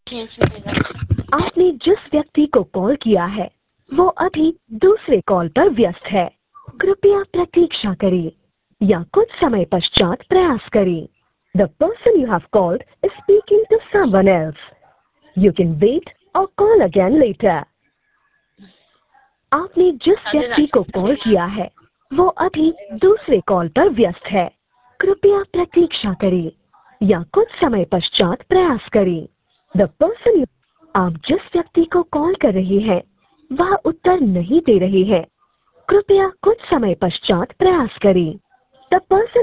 आपने जिस व्यक्ति को कॉल किया है वो अभी दूसरे कॉल पर व्यस्त है। कृपया प्रतीक्षा करें या कुछ समय पश्चात प्रयास करें। The person you have called is speaking to someone else. You can wait or call again later. आपने जिस व्यक्ति को कॉल किया है वो अभी दूसरे कॉल पर व्यस्त है। कृपया प्रतीक्षा करें या कुछ समय पश्चात प्रयास करें। The person आप जिस व्यक्ति को कॉल कर रहे हैं वह उत्तर नहीं दे रहे हैं। कृपया कुछ समय पश्चात प्रयास करें। The person